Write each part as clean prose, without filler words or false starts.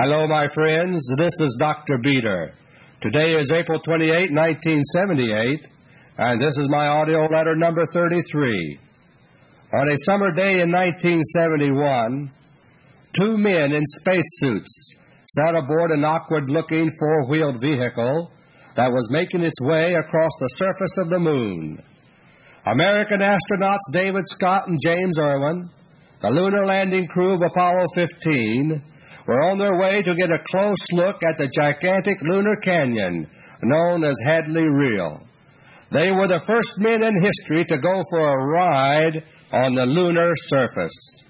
Hello, my friends. This is Dr. Beter. Today is April 28, 1978, and this is my audio letter number 33. On a summer day in 1971, two men in spacesuits sat aboard an awkward-looking four-wheeled vehicle that was making its way across the surface of the Moon. American astronauts David Scott and James Irwin, the lunar landing crew of Apollo 15, were on their way to get a close look at the gigantic lunar canyon known as Hadley Rille. They were the first men in history to go for a ride on the lunar surface.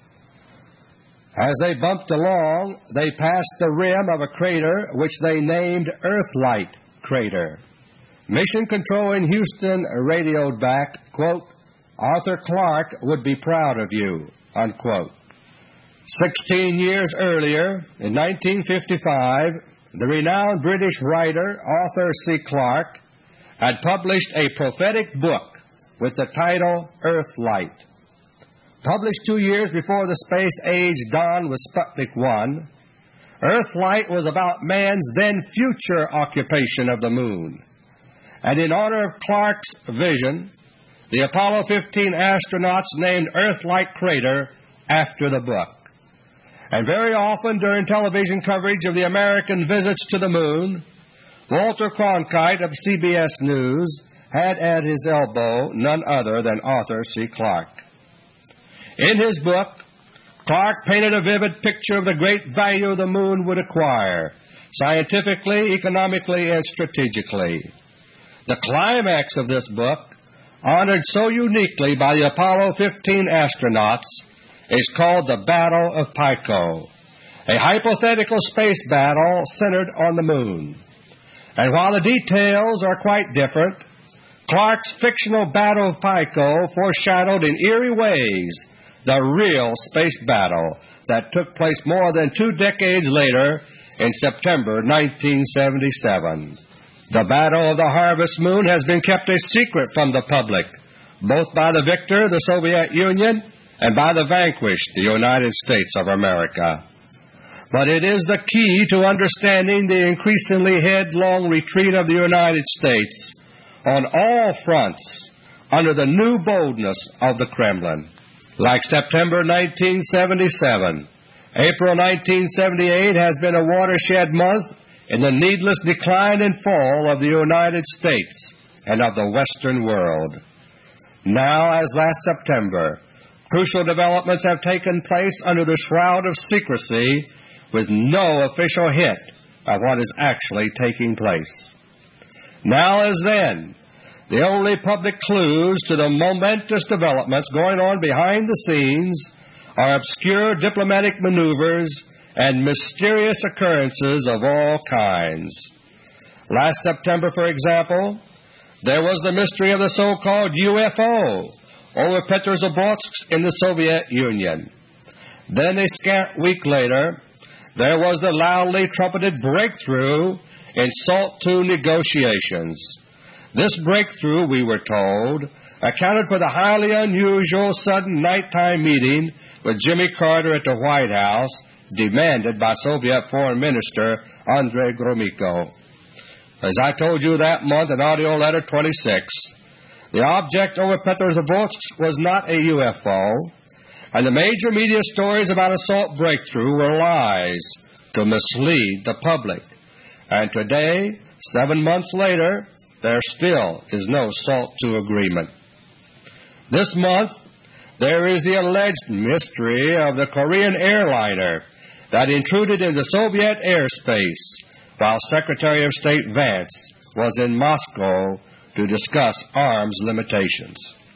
As they bumped along, they passed the rim of a crater which they named Earthlight Crater. Mission Control in Houston radioed back, quote, "Arthur Clarke would be proud of you," unquote. 16 years earlier, in 1955, the renowned British writer Arthur C. Clarke had published a prophetic book with the title Earthlight. Published 2 years before the space age dawned with Sputnik 1, Earthlight was about man's then-future occupation of the Moon. And in honor of Clarke's vision, the Apollo 15 astronauts named Earthlight Crater after the book. And very often during television coverage of the American visits to the Moon, Walter Cronkite of CBS News had at his elbow none other than Arthur C. Clarke. In his book, Clarke painted a vivid picture of the great value the Moon would acquire, scientifically, economically, and strategically. The climax of this book, honored so uniquely by the Apollo 15 astronauts, is called the Battle of Pico, a hypothetical space battle centered on the Moon. And while the details are quite different, Clarke's fictional Battle of Pico foreshadowed in eerie ways the real space battle that took place more than 2 decades later in September 1977. The Battle of the Harvest Moon has been kept a secret from the public, both by the victor, the Soviet Union, and by the vanquished, the United States of America. But it is the key to understanding the increasingly headlong retreat of the United States on all fronts under the new boldness of the Kremlin. Like September 1977, April 1978 has been a watershed month in the needless decline and fall of the United States and of the Western world. Now, as last September, crucial developments have taken place under the shroud of secrecy with no official hint of what is actually taking place. Now as then, the only public clues to the momentous developments going on behind the scenes are obscure diplomatic maneuvers and mysterious occurrences of all kinds. Last September, for example, there was the mystery of the so-called UFO over Petrozavodsk in the Soviet Union. Then a scant week later, there was the loudly trumpeted breakthrough in SALT II negotiations. This breakthrough, we were told, accounted for the highly unusual sudden nighttime meeting with Jimmy Carter at the White House demanded by Soviet Foreign Minister Andrei Gromyko. As I told you that month in AUDIO LETTER 26, the object over Petrozavodsk was not a UFO, and the major media stories about a SALT breakthrough were lies to mislead the public. And today, 7 months later, there still is no SALT II agreement. This month, there is the alleged mystery of the Korean airliner that intruded into Soviet airspace while Secretary of State Vance was in Moscow to discuss arms limitations.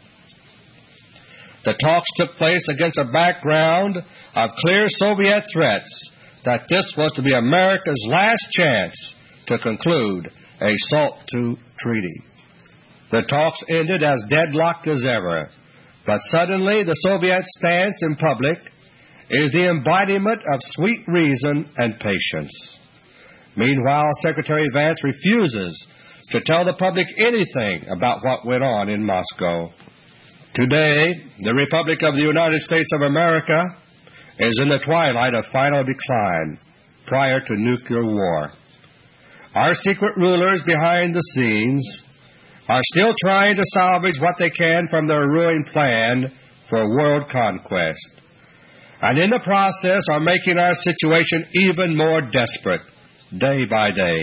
The talks took place against a background of clear Soviet threats that this was to be America's last chance to conclude a SALT II treaty. The talks ended as deadlocked as ever, but suddenly the Soviet stance in public is the embodiment of sweet reason and patience. Meanwhile, Secretary Vance refuses to tell the public anything about what went on in Moscow. Today, the Republic of the United States of America is in the twilight of final decline. prior to nuclear war. Our secret rulers behind the scenes are still trying to salvage what they can from their ruined plan for world conquest, and in the process are making our situation even more desperate day by day.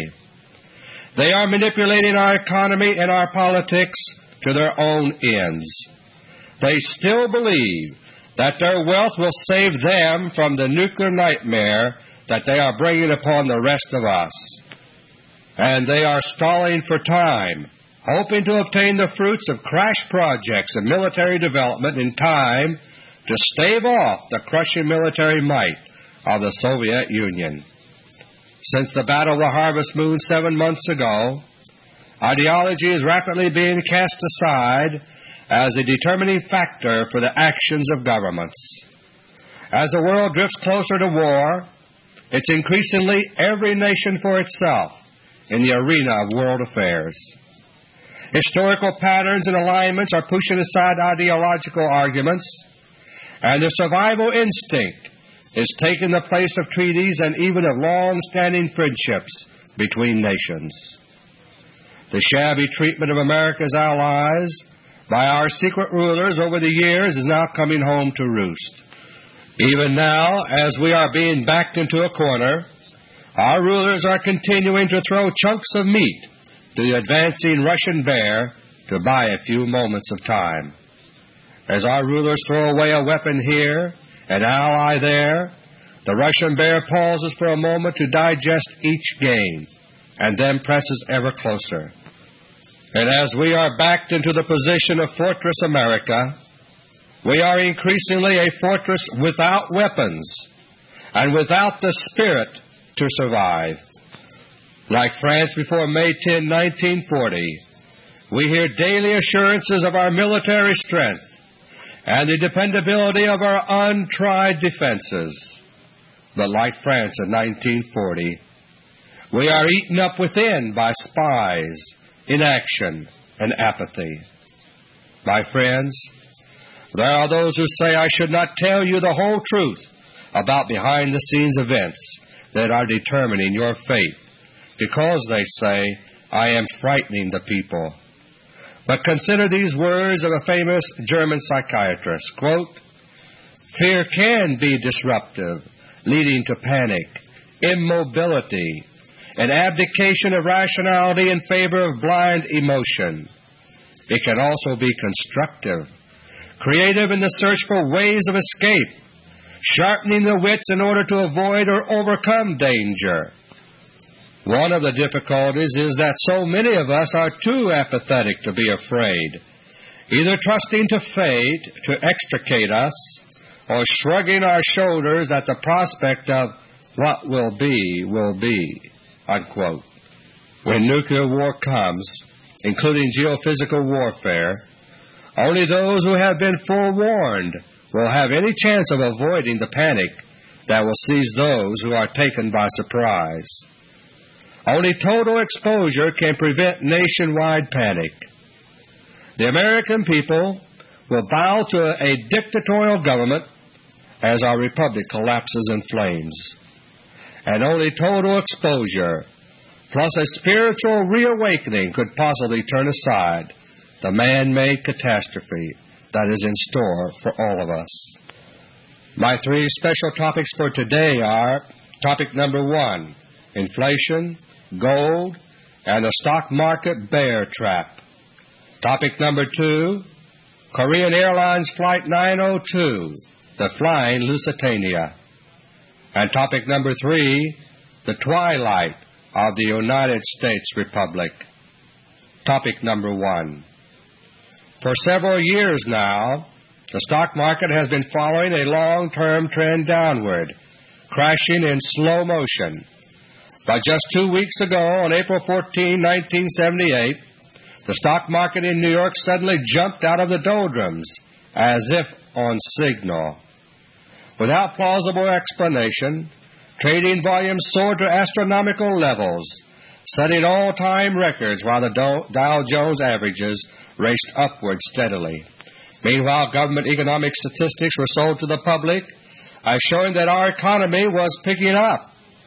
They are manipulating our economy and our politics to their own ends. They still believe that their wealth will save them from the nuclear nightmare that they are bringing upon the rest of us. And they are stalling for time, hoping to obtain the fruits of crash projects and military development in time to stave off the crushing military might of the Soviet Union. Since the Battle of the Harvest Moon 7 months ago, ideology is rapidly being cast aside as a determining factor for the actions of governments. As the world drifts closer to war, it's increasingly every nation for itself in the arena of world affairs. Historical patterns and alignments are pushing aside ideological arguments, and the survival instinct is taking the place of treaties and even of long-standing friendships between nations. The shabby treatment of America's allies by our secret rulers over the years is now coming home to roost. Even now, as we are being backed into a corner, our rulers are continuing to throw chunks of meat to the advancing Russian bear to buy a few moments of time. As our rulers throw away a weapon here, an ally there, the Russian bear pauses for a moment to digest each gain, and then presses ever closer. And as we are backed into the position of Fortress America, we are increasingly a fortress without weapons and without the spirit to survive. Like France before May 10, 1940, we hear daily assurances of our military strength and the dependability of our untried defenses. But like France in 1940, we are eaten up within by spies, inaction, and apathy. My friends, there are those who say I should not tell you the whole truth about behind-the-scenes events that are determining your fate, because, they say, I am frightening the people. But consider these words of a famous German psychiatrist, quote, "Fear can be disruptive, leading to panic, immobility, an abdication of rationality in favor of blind emotion. It can also be constructive, creative in the search for ways of escape, sharpening the wits in order to avoid or overcome danger. One of the difficulties is that so many of us are too apathetic to be afraid, either trusting to fate to extricate us or shrugging our shoulders at the prospect of what will be, unquote. When nuclear war comes, including geophysical warfare, only those who have been forewarned will have any chance of avoiding the panic that will seize those who are taken by surprise. Only total exposure can prevent nationwide panic. The American people will bow to a dictatorial government as our republic collapses in flames. And only total exposure plus a spiritual reawakening could possibly turn aside the man-made catastrophe that is in store for all of us. My three special topics for today are topic number 1, inflation, gold, and the stock market bear trap. Topic number 2, Korean Airlines Flight 902, the Flying Lusitania. And topic number 3, the twilight of the United States Republic. Topic number 1. For several years now, the stock market has been following a long-term trend downward, crashing in slow motion. But just 2 weeks ago, on April 14, 1978, the stock market in New York suddenly jumped out of the doldrums as if on signal. Without plausible explanation, trading volumes soared to astronomical levels, setting all-time records while the Dow Jones averages raced upward steadily. Meanwhile, government economic statistics were sold to the public as showing that our economy was picking up.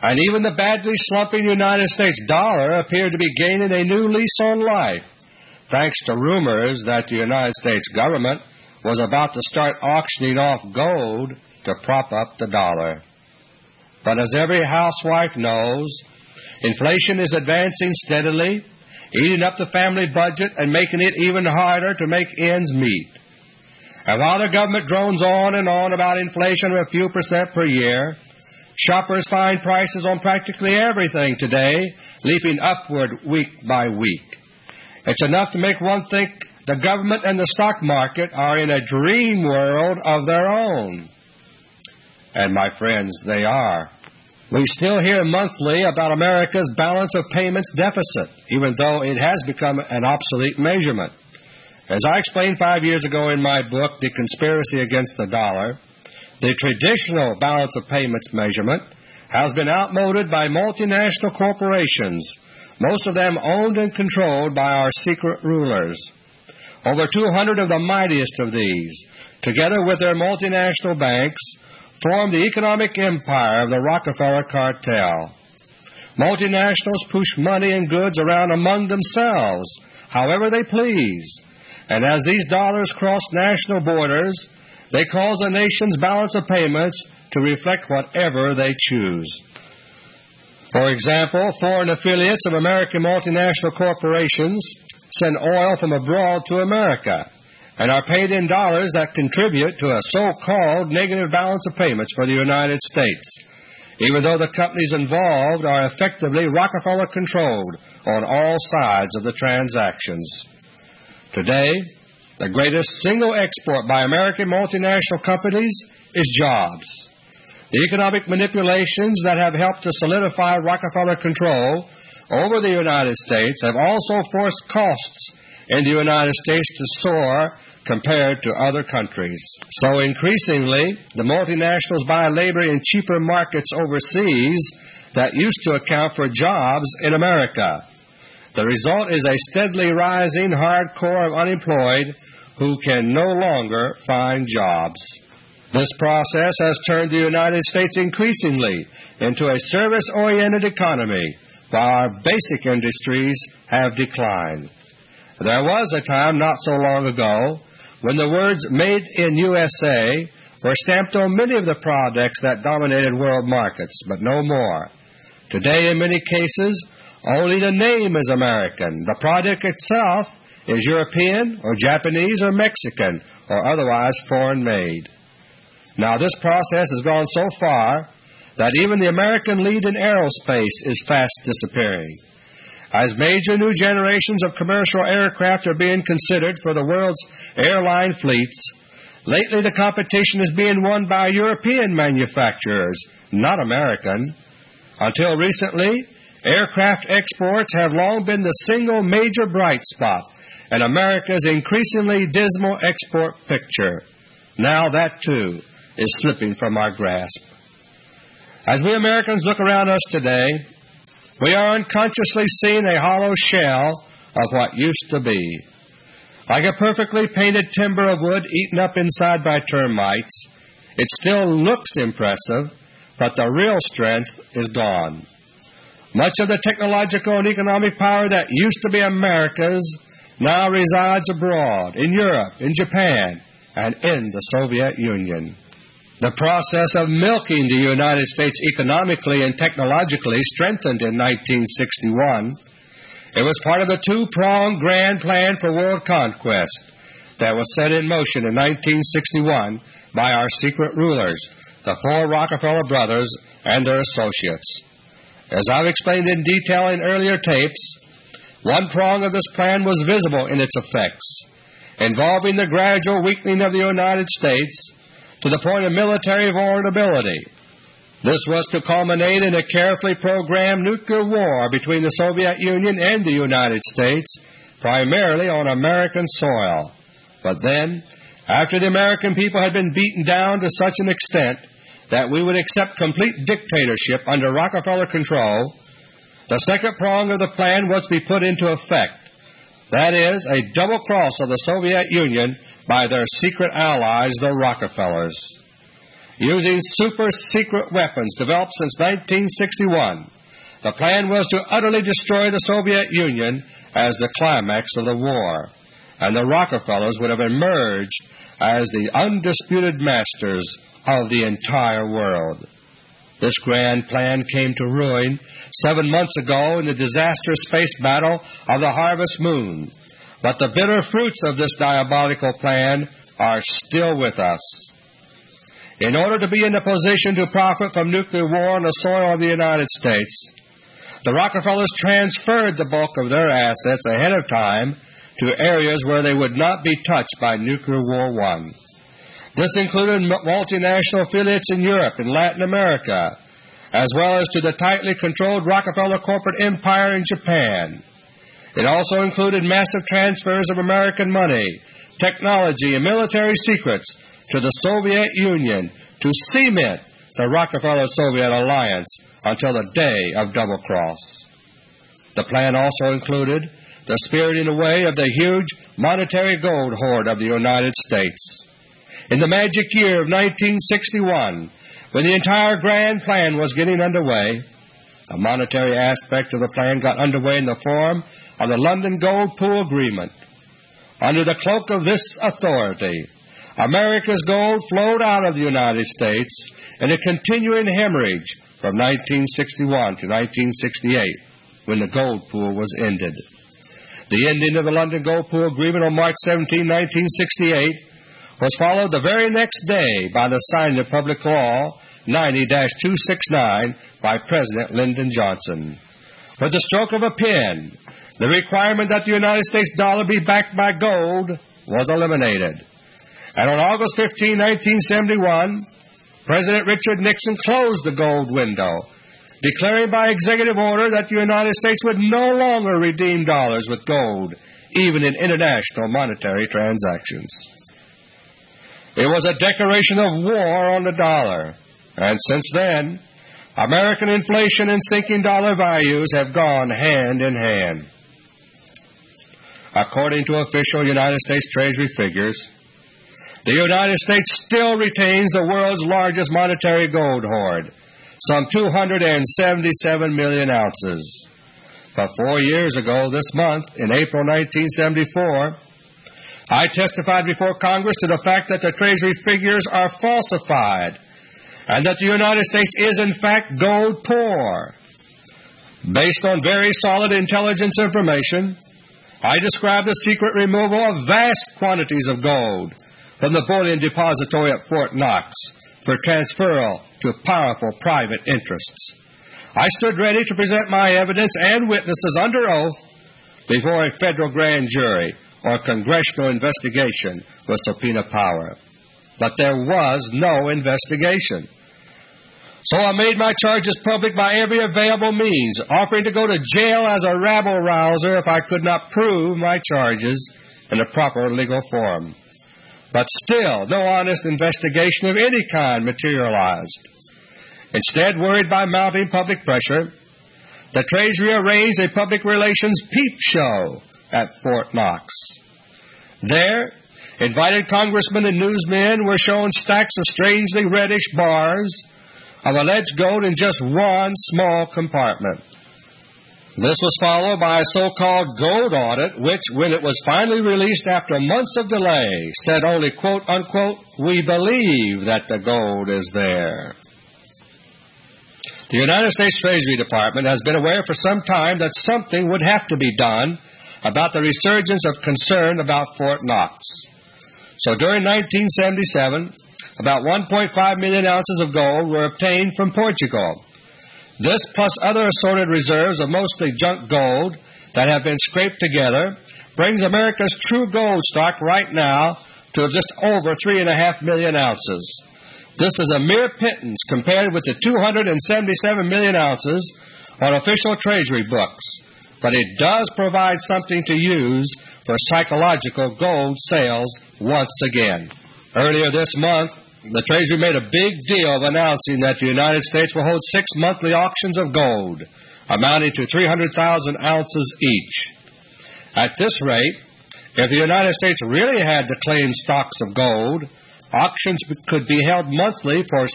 and even the badly slumping United States dollar appeared to be gaining a new lease on life, thanks to rumors that the United States government was about to start auctioning off gold to prop up the dollar. But as every housewife knows, inflation is advancing steadily, eating up the family budget and making it even harder to make ends meet. And while the government drones on and on about inflation of a few % per year, shoppers find prices on practically everything today leaping upward week by week. It's enough to make one think the government and the stock market are in a dream world of their own. And my friends, they are. We still hear monthly about America's balance of payments deficit, even though it has become an obsolete measurement. As I explained 5 years ago in my book, The Conspiracy Against the Dollar, the traditional balance of payments measurement has been outmoded by multinational corporations, most of them owned and controlled by our secret rulers. Over 200 of the mightiest of these, together with their multinational banks, form the economic empire of the Rockefeller cartel. Multinationals push money and goods around among themselves, however they please, and as these dollars cross national borders, they cause a nation's balance of payments to reflect whatever they choose. For example, foreign affiliates of American multinational corporations send oil from abroad to America and are paid in dollars that contribute to a so-called negative balance of payments for the United States, even though the companies involved are effectively Rockefeller-controlled on all sides of the transactions. Today, the greatest single export by American multinational companies is jobs. The economic manipulations that have helped to solidify Rockefeller control over the United States have also forced costs in the United States to soar compared to other countries. So increasingly, the multinationals buy labor in cheaper markets overseas that used to account for jobs in America. The result is a steadily rising hard core of unemployed who can no longer find jobs. This process has turned the United States increasingly into a service-oriented economy, while our basic industries have declined. There was a time not so long ago when the words "Made in USA" were stamped on many of the products that dominated world markets, but no more. Today, in many cases, only the name is American. The product itself is European or Japanese or Mexican or otherwise foreign-made. Now, this process has gone so far that even the American lead in aerospace is fast disappearing. As major new generations of commercial aircraft are being considered for the world's airline fleets, lately the competition is being won by European manufacturers, not American. Until recently, aircraft exports have long been the single major bright spot in America's increasingly dismal export picture. Now that, too, is slipping from our grasp. As we Americans look around us today, we are unconsciously seeing a hollow shell of what used to be. Like a perfectly painted timber of wood eaten up inside by termites, it still looks impressive, but the real strength is gone. Much of the technological and economic power that used to be America's now resides abroad, in Europe, in Japan, and in the Soviet Union. The process of milking the United States economically and technologically strengthened in 1961. It was part of the two-pronged grand plan for world conquest that was set in motion in 1961 by our secret rulers, the four Rockefeller brothers and their associates. As I've explained in detail in earlier tapes, one prong of this plan was visible in its effects, involving the gradual weakening of the United States to the point of military vulnerability. This was to culminate in a carefully programmed nuclear war between the Soviet Union and the United States, primarily on American soil. But then, after the American people had been beaten down to such an extent that we would accept complete dictatorship under Rockefeller control, the second prong of the plan was to be put into effect. That is, a double cross of the Soviet Union by their secret allies, the Rockefellers. using super-secret weapons developed since 1961. The plan was to utterly destroy the Soviet Union as the climax of the war, and the Rockefellers would have emerged as the undisputed masters of the entire world. This grand plan came to ruin 7 months ago in the disastrous space battle of the Harvest Moon, but the bitter fruits of this diabolical plan are still with us. In order to be in a position to profit from nuclear war on the soil of the United States, the Rockefellers transferred the bulk of their assets ahead of time to areas where they would not be touched by Nuclear War I. This included multinational affiliates in Europe and Latin America, as well as to the tightly controlled Rockefeller corporate empire in Japan. It also included massive transfers of American money, technology, and military secrets to the Soviet Union to cement the Rockefeller-Soviet alliance until the day of double cross. The plan also included the spiriting away of the huge monetary gold hoard of the United States. In the magic year of 1961, when the entire grand plan was getting underway, the monetary aspect of the plan got underway in the form of the London Gold Pool Agreement. Under the cloak of this authority, America's gold flowed out of the United States in a continuing hemorrhage from 1961 to 1968, when the gold pool was ended. The ending of the London Gold Pool Agreement on March 17, 1968, was followed the very next day by the signing of Public Law 90-269 by President Lyndon Johnson. With the stroke of a pen, the requirement that the United States dollar be backed by gold was eliminated. And on August 15, 1971, President Richard Nixon closed the gold window, declaring by executive order that the United States would no longer redeem dollars with gold, even in international monetary transactions. It was a declaration of war on the dollar, and since then, American inflation and sinking dollar values have gone hand in hand. According to official United States Treasury figures, the United States still retains the world's largest monetary gold hoard, some 277 million ounces. But 4 years ago this month, in April 1974, I testified before Congress to the fact that the Treasury figures are falsified and that the United States is in fact gold poor. Based on very solid intelligence information, I described the secret removal of vast quantities of gold from the bullion depository at Fort Knox for transferal to powerful private interests. I stood ready to present my evidence and witnesses under oath before a federal grand jury or congressional investigation with subpoena power. But there was no investigation. So I made my charges public by every available means, offering to go to jail as a rabble-rouser if I could not prove my charges in a proper legal form. But still, no honest investigation of any kind materialized. Instead, worried by mounting public pressure, the Treasury arranged a public relations peep show at Fort Knox. There, invited congressmen and newsmen were shown stacks of strangely reddish bars of alleged gold in just one small compartment. This was followed by a so-called gold audit, which, when it was finally released after months of delay, said only, quote, unquote, "We believe that the gold is there." The United States Treasury Department has been aware for some time that something would have to be done about the resurgence of concern about Fort Knox. So during 1977, about 1.5 million ounces of gold were obtained from Portugal. This, plus other assorted reserves of mostly junk gold that have been scraped together, brings America's true gold stock right now to just over 3.5 million ounces. This is a mere pittance compared with the 277 million ounces on official Treasury books, but it does provide something to use for psychological gold sales once again. Earlier this month, the Treasury made a big deal of announcing that the United States will hold 6 monthly auctions of gold, amounting to 300,000 ounces each. At this rate, if the United States really had the claimed stocks of gold, Auctions could be held monthly for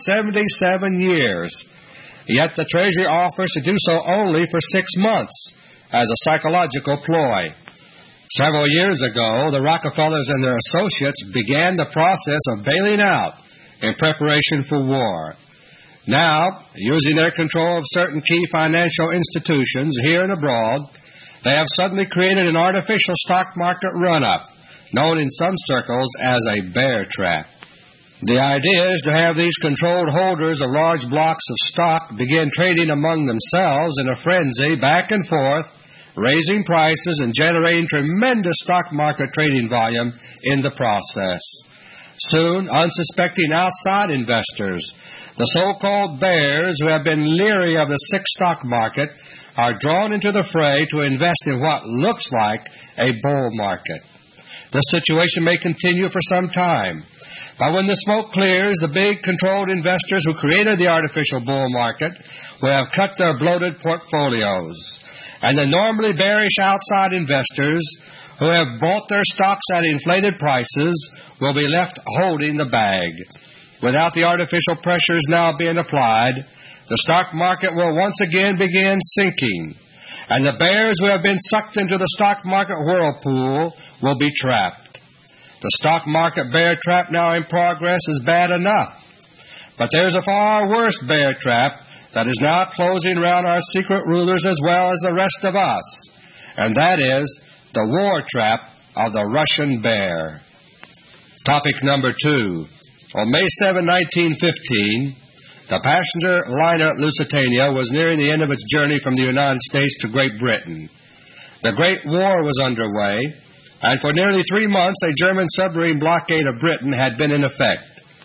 77 years. Yet the Treasury offers to do so only for 6 months as a psychological ploy. Several years ago, the Rockefellers and their associates began the process of bailing out in preparation for war. Now, using their control of certain key financial institutions here and abroad, they have suddenly created an artificial stock market run-up, known in some circles as a bear trap. The idea is to have these controlled holders of large blocks of stock begin trading among themselves in a frenzy back and forth, raising prices and generating tremendous stock market trading volume in the process. Soon, unsuspecting outside investors, the so-called bears who have been leery of the sick stock market, are drawn into the fray to invest in what looks like a bull market. The situation may continue for some time, but when the smoke clears, the big controlled investors who created the artificial bull market will have cut their bloated portfolios, and the normally bearish outside investors who have bought their stocks at inflated prices will be left holding the bag. Without the artificial pressures now being applied, the stock market will once again begin sinking, and the bears who have been sucked into the stock market whirlpool will be trapped. The stock market bear trap now in progress is bad enough, but there's a far worse bear trap that is now closing around our secret rulers as well as the rest of us, and that is the war trap of the Russian bear. Topic number 2. On May 7, 1915, the passenger liner Lusitania was nearing the end of its journey from the United States to Great Britain. The Great War was underway, and for nearly 3 months a German submarine blockade of Britain had been in effect.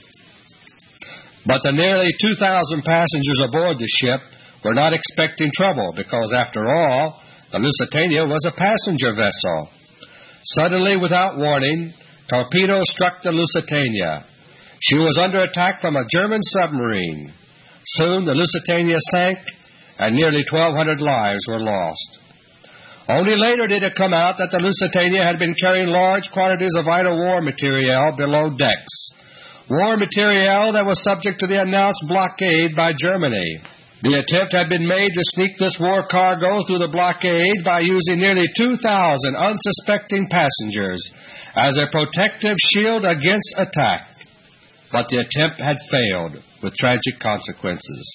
But the nearly 2,000 passengers aboard the ship were not expecting trouble because, after all, the Lusitania was a passenger vessel. Suddenly, without warning, torpedoes struck the Lusitania. She was under attack from a German submarine. Soon the Lusitania sank, and nearly 1,200 lives were lost. Only later did it come out that the Lusitania had been carrying large quantities of vital war material below decks, war material that was subject to the announced blockade by Germany. The attempt had been made to sneak this war cargo through the blockade by using nearly 2,000 unsuspecting passengers as a protective shield against attack. But the attempt had failed, with tragic consequences.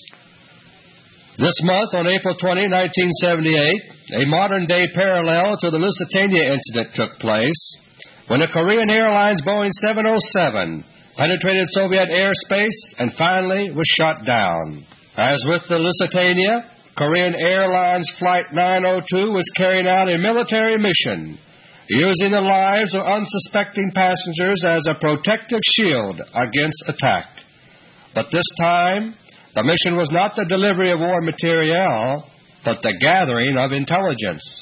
This month, on April 20, 1978, a modern-day parallel to the Lusitania incident took place when a Korean Airlines Boeing 707 penetrated Soviet airspace and finally was shot down. As with the Lusitania, Korean Airlines Flight 902 was carrying out a military mission, using the lives of unsuspecting passengers as a protective shield against attack. But this time, the mission was not the delivery of war materiel, but the gathering of intelligence.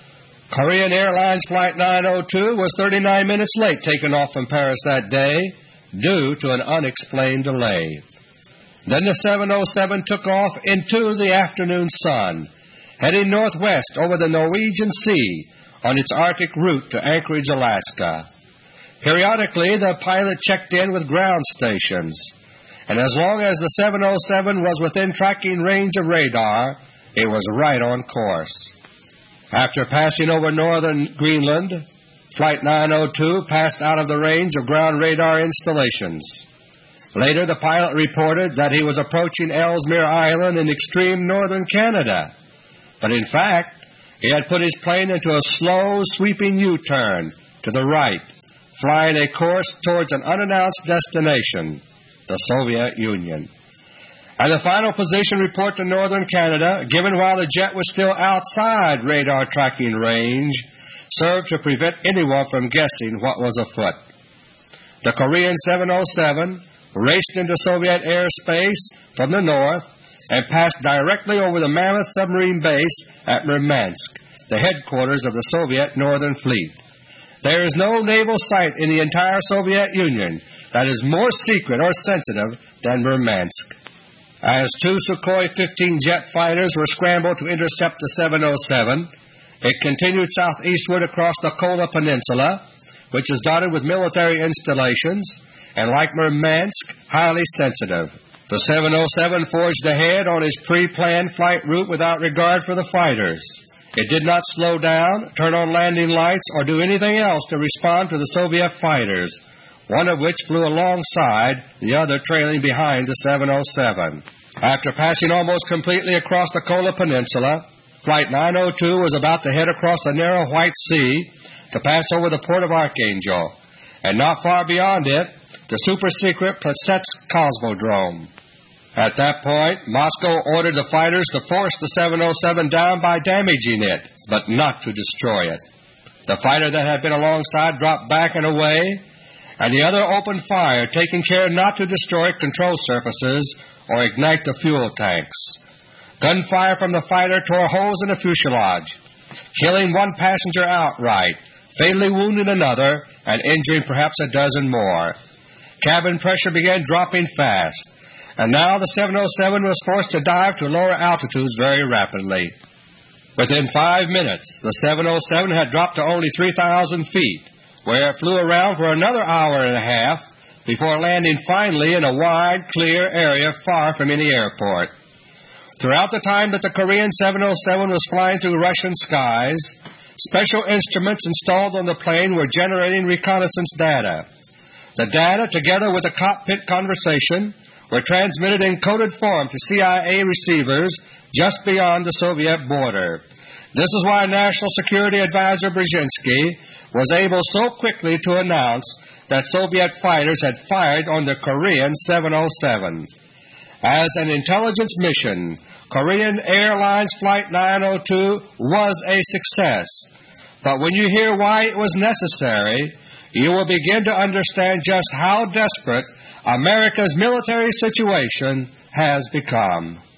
Korean Airlines Flight 902 was 39 minutes late taking off from Paris that day due to an unexplained delay. Then the 707 took off into the afternoon sun, heading northwest over the Norwegian Sea on its Arctic route to Anchorage, Alaska. Periodically, the pilot checked in with ground stations, and as long as the 707 was within tracking range of radar, it was right on course. After passing over northern Greenland, Flight 902 passed out of the range of ground radar installations. Later, the pilot reported that he was approaching Ellesmere Island in extreme northern Canada, but in fact, he had put his plane into a slow, sweeping U-turn to the right, flying a course towards an unannounced destination, the Soviet Union. And the final position report to northern Canada, given while the jet was still outside radar tracking range, served to prevent anyone from guessing what was afoot. The Korean 707 raced into Soviet airspace from the north and passed directly over the Mammoth submarine base at Murmansk, the headquarters of the Soviet Northern Fleet. There is no naval site in the entire Soviet Union that is more secret or sensitive than Murmansk. As 2 Sukhoi 15 jet fighters were scrambled to intercept the 707, it continued southeastward across the Kola Peninsula, which is dotted with military installations, and like Murmansk, highly sensitive. The 707 forged ahead on his pre-planned flight route without regard for the fighters. It did not slow down, turn on landing lights, or do anything else to respond to the Soviet fighters, one of which flew alongside, the other trailing behind the 707. After passing almost completely across the Kola Peninsula, Flight 902 was about to head across the narrow White Sea to pass over the port of Archangel, and not far beyond it, the super-secret Plesetsk Cosmodrome. At that point, Moscow ordered the fighters to force the 707 down by damaging it, but not to destroy it. The fighter that had been alongside dropped back and away, and the other opened fire, taking care not to destroy control surfaces or ignite the fuel tanks. Gunfire from the fighter tore holes in the fuselage, killing one passenger outright, fatally wounding another, and injuring perhaps a dozen more. Cabin pressure began dropping fast, and now the 707 was forced to dive to lower altitudes very rapidly. Within 5 minutes, the 707 had dropped to only 3,000 feet, where it flew around for another hour and a half before landing finally in a wide, clear area far from any airport. Throughout the time that the Korean 707 was flying through Russian skies, special instruments installed on the plane were generating reconnaissance data. The data, together with the cockpit conversation, were transmitted in coded form to CIA receivers just beyond the Soviet border. This is why National Security Advisor Brzezinski was able so quickly to announce that Soviet fighters had fired on the Korean 707. As an intelligence mission, Korean Airlines Flight 902 was a success. But when you hear why it was necessary, you will begin to understand just how desperate America's military situation has become.